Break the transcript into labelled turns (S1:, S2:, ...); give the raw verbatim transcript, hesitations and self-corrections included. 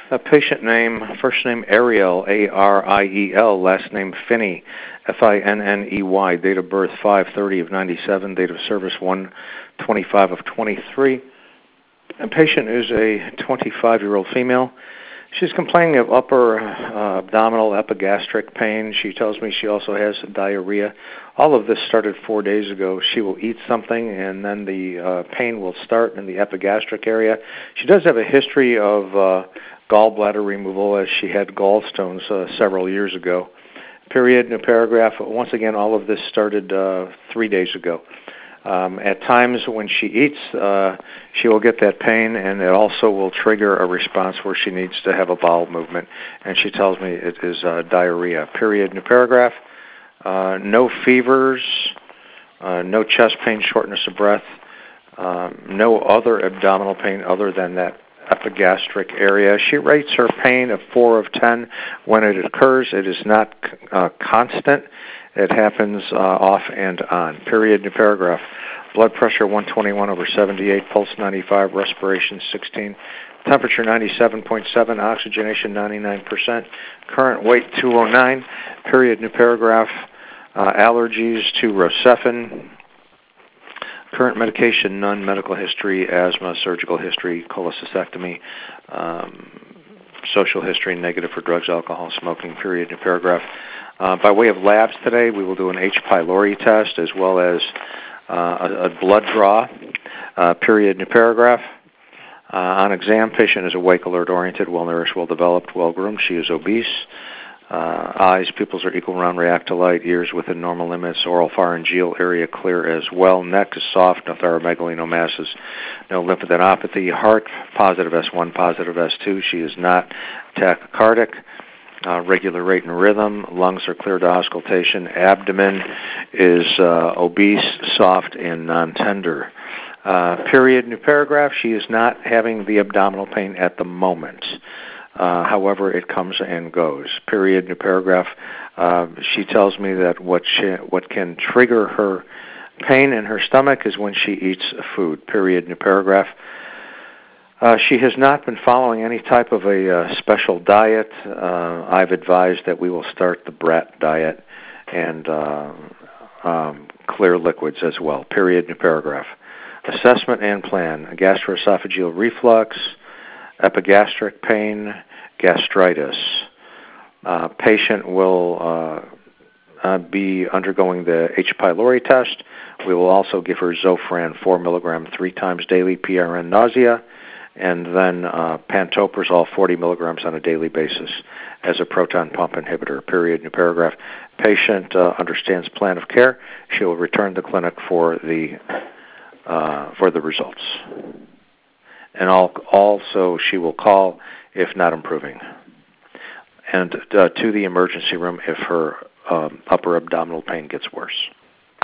S1: A patient name, first name Ariel, A R I E L, last name Finney, F I N N E Y, date of birth five thirty of ninety-seven, date of service one twenty-five of twenty-three. A patient is a twenty-five-year-old female. She's complaining of upper uh, abdominal epigastric pain. She tells me she also has diarrhea. All of this started four days ago. She will eat something, and then the uh, pain will start in the epigastric area. She does have a history of uh, gallbladder removal, as she had gallstones uh, several years ago. Period, new paragraph. Once again, all of this started uh, three days ago. Um, at times when she eats, uh, she will get that pain, and it also will trigger a response where she needs to have a bowel movement, and she tells me it is uh, diarrhea. Period, new paragraph. Uh, no fevers, uh, no chest pain, shortness of breath, um, no other abdominal pain other than that epigastric area. She rates her pain of four of ten when it occurs. It is not uh, constant. It happens uh, off and on. Period, new paragraph. Blood pressure one twenty-one over seventy-eight, pulse ninety-five, respiration sixteen, temperature ninety-seven point seven, oxygenation ninety-nine percent, current weight two oh nine. Period, new paragraph. Uh, allergies to Rocephin. Current medication, none. Medical history, asthma, surgical history, cholecystectomy, um, social history, negative for drugs, alcohol, smoking. Period, new paragraph. Uh, by way of labs today, we will do an H. pylori test as well as uh, a, a blood draw. Uh, period, new paragraph. Uh, on exam, patient is awake, alert, oriented, well-nourished, well-developed, well-groomed. She is obese. Uh, eyes, pupils are equal, round, react to light. Ears within normal limits. Oral pharyngeal area clear as well. Neck is soft. No thyromegaly, no masses. No lymphadenopathy. Heart, positive S one, positive S two. She is not tachycardic. Uh, regular rate and rhythm. Lungs are clear to auscultation. Abdomen is uh, obese, soft, and non-tender. Uh, period, new paragraph. She is not having the abdominal pain at the moment. Uh, however, it comes and goes. Period, new paragraph. Uh, she tells me that what she, what can trigger her pain in her stomach is when she eats food. Period, new paragraph. Uh, she has not been following any type of a uh, special diet. Uh, I've advised that we will start the Brat diet and uh, um, clear liquids as well. Period, new paragraph. Assessment and plan. Gastroesophageal reflux, epigastric pain, gastritis. Uh, patient will uh, uh, be undergoing the H. pylori test. We will also give her Zofran four milligrams three times daily, P R N nausea, and then uh, pantoprazole forty milligrams on a daily basis as a proton pump inhibitor. Period, new paragraph. Patient uh, understands plan of care. She will return to clinic for the uh, for the results. And also she will call if not improving, and uh, to the emergency room if her um, upper abdominal pain gets worse.